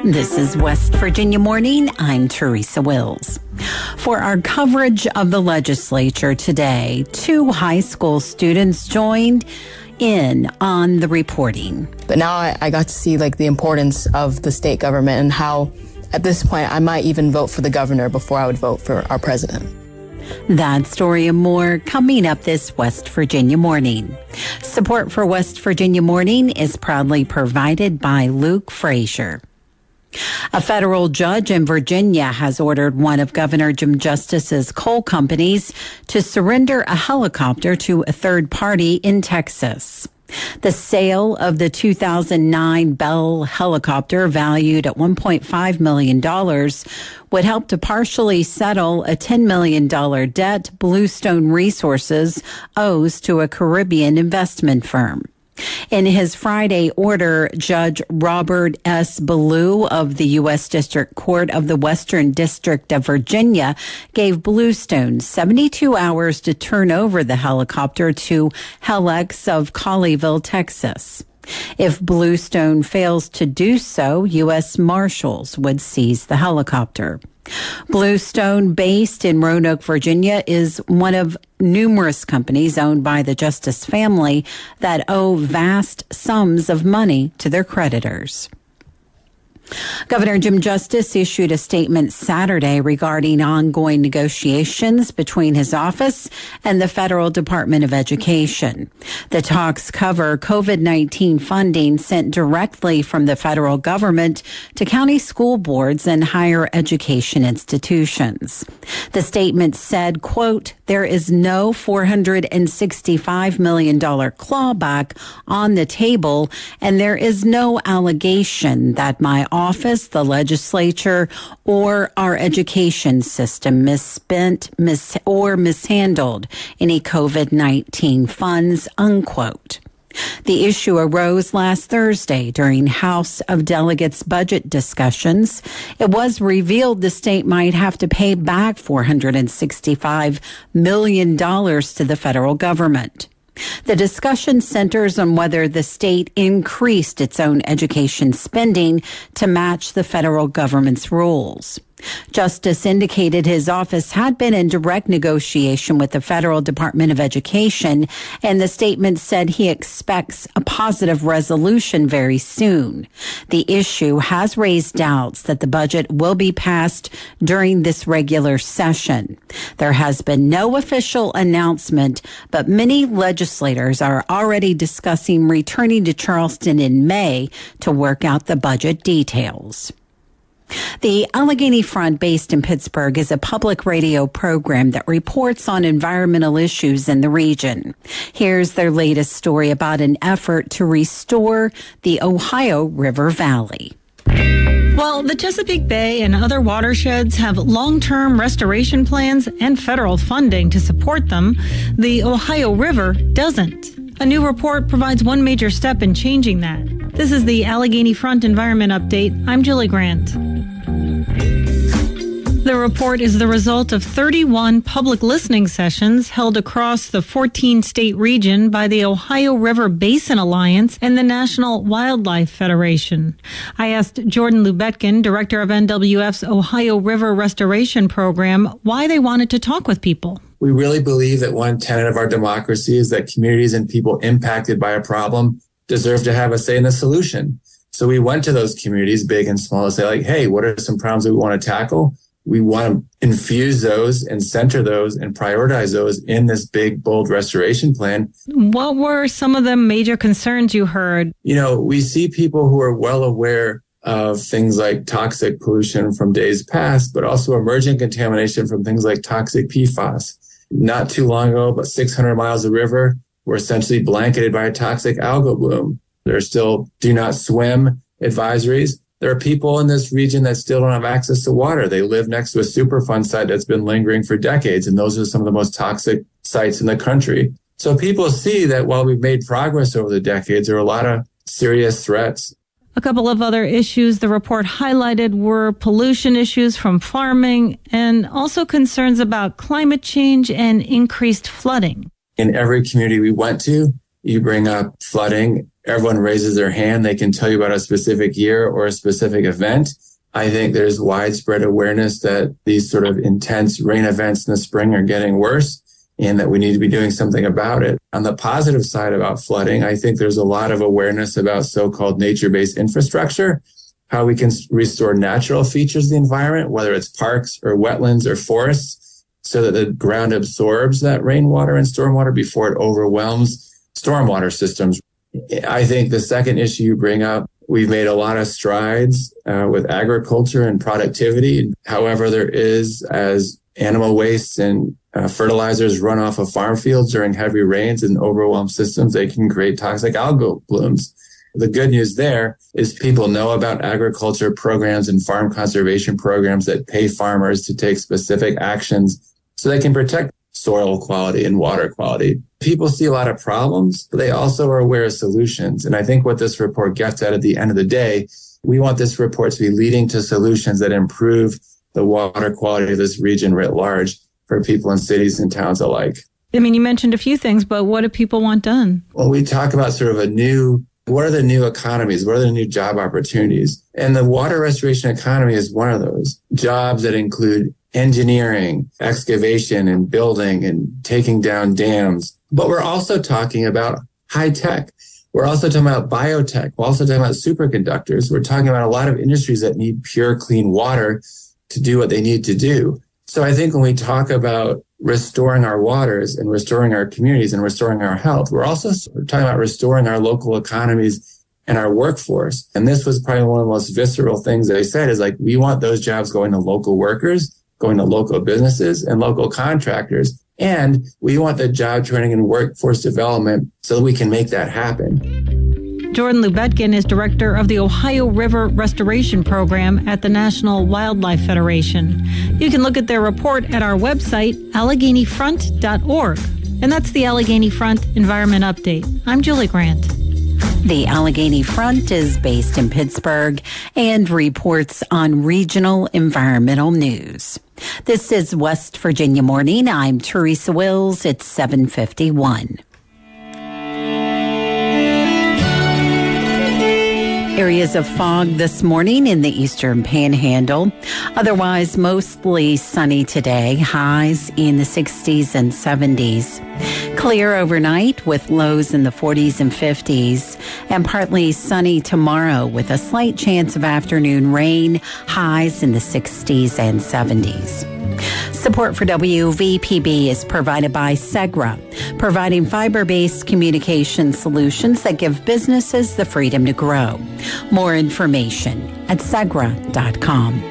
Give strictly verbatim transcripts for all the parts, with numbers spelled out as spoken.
This is West Virginia Morning. I'm Teresa Wills. For our coverage of the legislature today, two high school students joined in on the reporting. But now I, I got to see like the importance of the state government and how at this point I might even vote for the governor before I would vote for our president. That story and more coming up this West Virginia Morning. Support for West Virginia Morning is proudly provided by Luke Frazier. A federal judge in Virginia has ordered one of Governor Jim Justice's coal companies to surrender a helicopter to a third party in Texas. The sale of the two thousand nine Bell helicopter, valued at one point five million dollars, would help to partially settle a ten million dollars debt Bluestone Resources owes to a Caribbean investment firm. In his Friday order, Judge Robert S. Ballou of the U S District Court of the Western District of Virginia gave Bluestone seventy-two hours to turn over the helicopter to Helex of Colleyville, Texas. If Bluestone fails to do so, U S Marshals would seize the helicopter. Bluestone, based in Roanoke, Virginia, is one of numerous companies owned by the Justice family that owe vast sums of money to their creditors. Governor Jim Justice issued a statement Saturday regarding ongoing negotiations between his office and the Federal Department of Education. The talks cover COVID nineteen funding sent directly from the federal government to county school boards and higher education institutions. The statement said, quote, "There is no four hundred sixty-five million dollars clawback on the table, and there is no allegation that my office, the legislature, or our education system misspent mis- or mishandled any COVID nineteen funds," unquote. The issue arose last Thursday during House of Delegates budget discussions. It was revealed the state might have to pay back four hundred sixty-five million dollars to the federal government. The discussion centers on whether the state increased its own education spending to match the federal government's rules. Justice indicated his office had been in direct negotiation with the Federal Department of Education, and the statement said he expects a positive resolution very soon. The issue has raised doubts that the budget will be passed during this regular session. There has been no official announcement, but many legislators are already discussing returning to Charleston in May to work out the budget details. The Allegheny Front, based in Pittsburgh, is a public radio program that reports on environmental issues in the region. Here's their latest story about an effort to restore the Ohio River Valley. While the Chesapeake Bay and other watersheds have long-term restoration plans and federal funding to support them, the Ohio River doesn't. A new report provides one major step in changing that. This is the Allegheny Front Environment Update. I'm Julie Grant. The report is the result of thirty-one public listening sessions held across the fourteen-state region by the Ohio River Basin Alliance and the National Wildlife Federation. I asked Jordan Lubetkin, director of N W F's Ohio River Restoration Program, why they wanted to talk with people. We really believe that one tenet of our democracy is that communities and people impacted by a problem deserve to have a say in the solution. So we went to those communities, big and small, to say, like, hey, what are some problems that we want to tackle? We want to infuse those and center those and prioritize those in this big, bold restoration plan. What were some of the major concerns you heard? You know, we see people who are well aware of things like toxic pollution from days past, but also emerging contamination from things like toxic P FAS. Not too long ago, about six hundred miles of river were essentially blanketed by a toxic algal bloom. There are still do not swim advisories. There are people in this region that still don't have access to water. They live next to a Superfund site that's been lingering for decades, and those are some of the most toxic sites in the country. So people see that while we've made progress over the decades, there are a lot of serious threats. A couple of other issues the report highlighted were pollution issues from farming and also concerns about climate change and increased flooding. In every community we went to, you bring up flooding, everyone raises their hand, they can tell you about a specific year or a specific event. I think there's widespread awareness that these sort of intense rain events in the spring are getting worse and that we need to be doing something about it. On the positive side about flooding, I think there's a lot of awareness about so-called nature-based infrastructure, how we can restore natural features of the environment, whether it's parks or wetlands or forests, so that the ground absorbs that rainwater and stormwater before it overwhelms stormwater systems. I think the second issue you bring up, we've made a lot of strides uh, with agriculture and productivity. However, there is, as animal waste and uh, fertilizers run off of farm fields during heavy rains and overwhelm systems, they can create toxic algal blooms. The good news there is people know about agriculture programs and farm conservation programs that pay farmers to take specific actions so they can protect soil quality and water quality. People see a lot of problems, but they also are aware of solutions. And I think what this report gets at at the end of the day, we want this report to be leading to solutions that improve the water quality of this region writ large for people in cities and towns alike. I mean, you mentioned a few things, but what do people want done? Well, we talk about sort of a new, what are the new economies? What are the new job opportunities? And the water restoration economy is one of those jobs that include engineering, excavation and building and taking down dams. But we're also talking about high tech. We're also talking about biotech. We're also talking about superconductors. We're talking about a lot of industries that need pure, clean water to do what they need to do. So I think when we talk about restoring our waters and restoring our communities and restoring our health, we're also talking about restoring our local economies and our workforce. And this was probably one of the most visceral things they said is like, we want those jobs going to local workers, going to local businesses and local contractors. And we want the job training and workforce development so that we can make that happen. Jordan Lubetkin is director of the Ohio River Restoration Program at the National Wildlife Federation. You can look at their report at our website, allegheny front dot org. And that's the Allegheny Front Environment Update. I'm Julie Grant. The Allegheny Front is based in Pittsburgh and reports on regional environmental news. This is West Virginia Morning. I'm Teresa Wills. It's seven fifty-one. Areas of fog this morning in the eastern panhandle. Otherwise, mostly sunny today. Highs in the sixties and seventies. Clear overnight with lows in the forties and fifties. And partly sunny tomorrow with a slight chance of afternoon rain. Highs in the sixties and seventies. Support for W V P B is provided by Segra, providing fiber-based communication solutions that give businesses the freedom to grow. More information at segra dot com.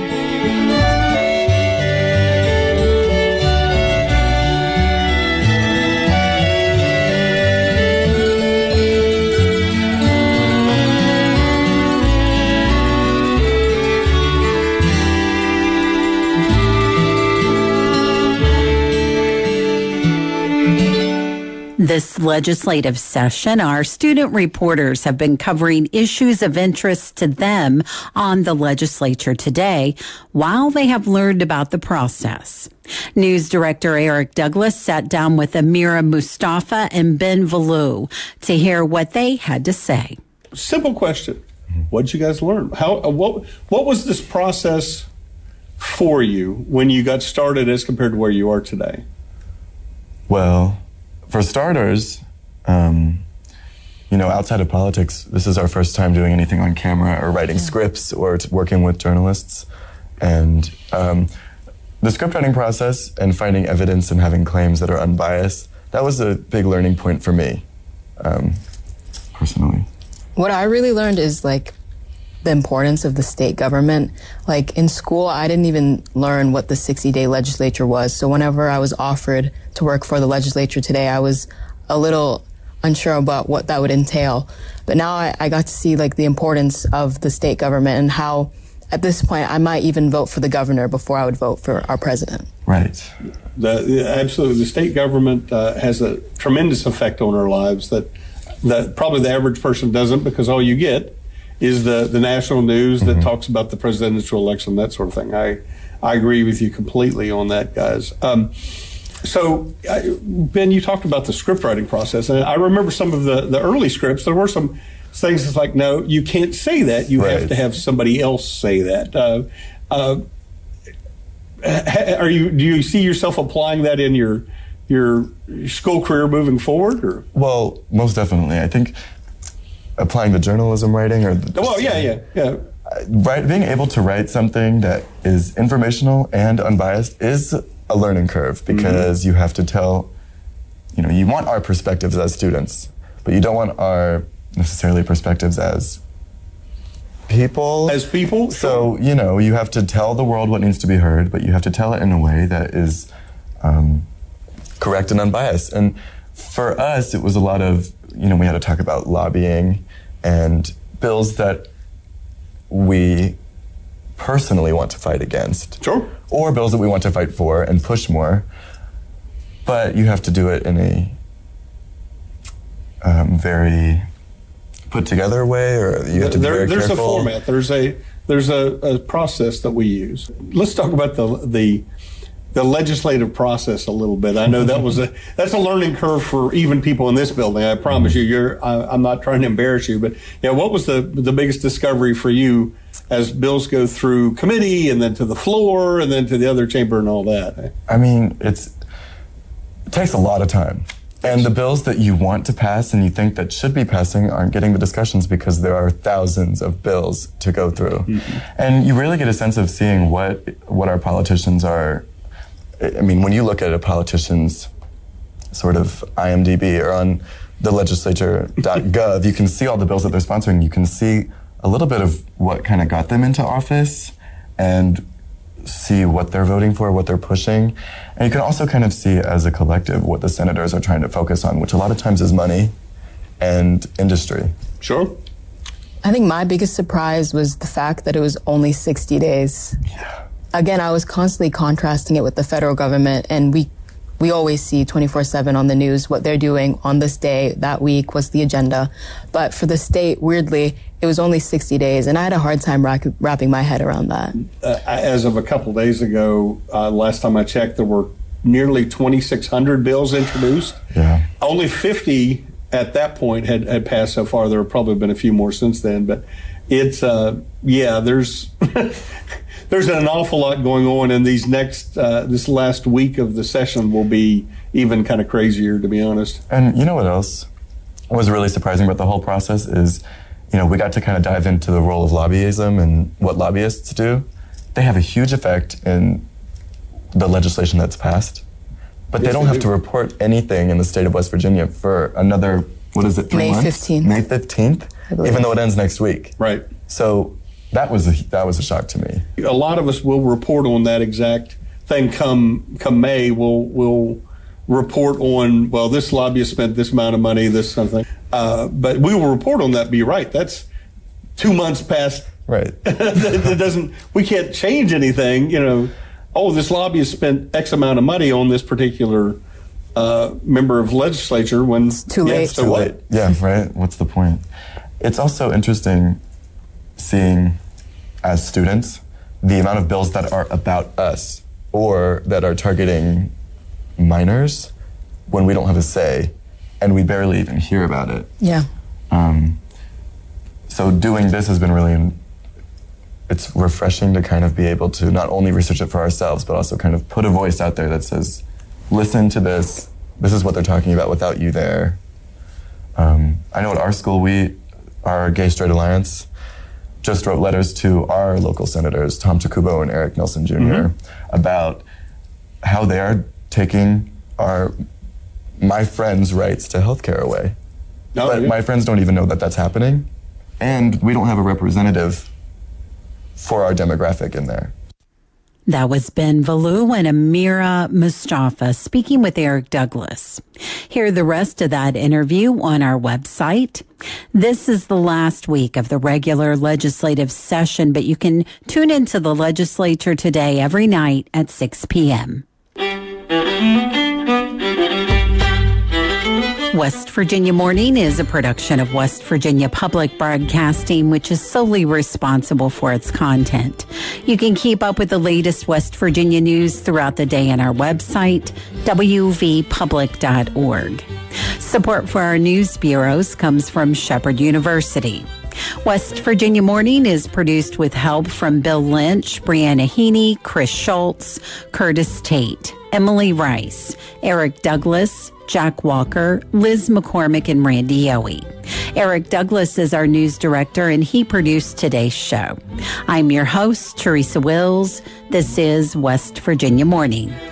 This legislative session, our student reporters have been covering issues of interest to them on the legislature today while they have learned about the process. News Director Eric Douglas sat down with Amira Mustafa and Ben Valou to hear what they had to say. Simple question. What did you guys learn? How, what, what was this process for you when you got started as compared to where you are today? Well, for starters, um, you know, outside of politics, this is our first time doing anything on camera or writing yeah. scripts or t- working with journalists. And um, the script writing process and finding evidence and having claims that are unbiased, that was a big learning point for me, um, personally. What I really learned is, like, the importance of the state government. Like, in school, I didn't even learn what the sixty-day legislature was. So whenever I was offered to work for the legislature today, I was a little unsure about what that would entail. But now I, I got to see, like, the importance of the state government and how, at this point, I might even vote for the governor before I would vote for our president. Right. The, the, absolutely. The state government uh, has a tremendous effect on our lives that, that probably the average person doesn't, because all you get is the, the national news that mm-hmm. talks about the presidential election, that sort of thing. I I agree with you completely on that, guys. Um, So, uh, Ben, you talked about the script writing process, and I remember some of the, the early scripts. There were some things that's like, no, you can't say that. You Right. have to have somebody else say that. Uh, uh, are you? Do you see yourself applying that in your your school career moving forward? Or? Well, most definitely. I think applying the journalism writing or the, Well, yeah, yeah, yeah. Right, being able to write something that is informational and unbiased is a learning curve because mm-hmm. you have to tell, you know, you want our perspectives as students, but you don't want our necessarily perspectives as people. As people? So, you know, you have to tell the world what needs to be heard, but you have to tell it in a way that is um, correct and unbiased. And for us, it was a lot of, you know, we had to talk about lobbying and bills that we personally want to fight against. Sure. Or bills that we want to fight for and push more. But you have to do it in a um, very put together way, or you have to be there, very there's careful. a format. There's a there's a, a process that we use. Let's talk about the the the legislative process a little bit. I know that was a that's a learning curve for even people in this building. I promise you, you're. I, I'm not trying to embarrass you, but yeah, what was the the biggest discovery for you as bills go through committee and then to the floor and then to the other chamber and all that? I mean, it's it takes a lot of time. And the bills that you want to pass and you think that should be passing aren't getting the discussions because there are thousands of bills to go through. Mm-hmm. And you really get a sense of seeing what what our politicians are. I mean, when you look at a politician's sort of I M D B or on the legislature dot gov, you can see all the bills that they're sponsoring. You can see a little bit of what kind of got them into office and see what they're voting for, what they're pushing. And you can also kind of see as a collective what the senators are trying to focus on, which a lot of times is money and industry. Sure. I think my biggest surprise was the fact that it was only sixty days. Yeah. Again, I was constantly contrasting it with the federal government, and we we always see twenty-four seven on the news what they're doing on this day, that week, what's the agenda. But for the state, weirdly, it was only sixty days, and I had a hard time rack, wrapping my head around that. Uh, as of a couple days ago, uh, last time I checked, there were nearly twenty-six hundred bills introduced. Yeah. Only fifty at that point had, had passed so far. There have probably been a few more since then, but it's, uh, yeah, there's... There's an awful lot going on, and these next, uh, this last week of the session will be even kind of crazier, to be honest. And you know what else was really surprising about the whole process is, you know, we got to kind of dive into the role of lobbyism and what lobbyists do. They have a huge effect in the legislation that's passed, but Yes, they don't they have do. to report anything in the state of West Virginia for another, what is it, three May months? fifteenth. May fifteenth, I believe. even though it ends next week. Right. So that was a, that was a shock to me. A lot of us will report on that exact thing come come May. We'll we'll report on, well, this lobbyist spent this amount of money, this something. Uh, but we will report on that. Be right. That's two months past. Right. that, that doesn't. We can't change anything. You know. Oh, this lobbyist spent X amount of money on this particular uh, member of legislature. When it's too late. So Too what? late. Yeah, right. What's the point? It's also interesting seeing as students the amount of bills that are about us or that are targeting minors when we don't have a say and we barely even hear about it. Yeah. Um, so doing this has been really, it's refreshing to kind of be able to not only research it for ourselves, but also kind of put a voice out there that says, listen to this, this is what they're talking about without you there. Um, I know at our school, we, our Gay Straight Alliance, just wrote letters to our local senators, Tom Takubo and Eric Nelson Junior, mm-hmm. about how they are taking our my friends' rights to health care away. No, but yeah. my friends don't even know that that's happening, and we don't have a representative for our demographic in there. That was Ben Valou and Amira Mustafa speaking with Eric Douglas. Hear the rest of that interview on our website. This is the last week of the regular legislative session, but you can tune into the legislature today every night at six p.m. West Virginia Morning is a production of West Virginia Public Broadcasting, which is solely responsible for its content. You can keep up with the latest West Virginia news throughout the day on our website, w v public dot org. Support for our news bureaus comes from Shepherd University. West Virginia Morning is produced with help from Bill Lynch, Brianna Heaney, Chris Schultz, Curtis Tate, Emily Rice, Eric Douglas, Jack Walker, Liz McCormick, and Randy Yowie. Eric Douglas is our news director, and he produced today's show. I'm your host, Teresa Wills. This is West Virginia Morning.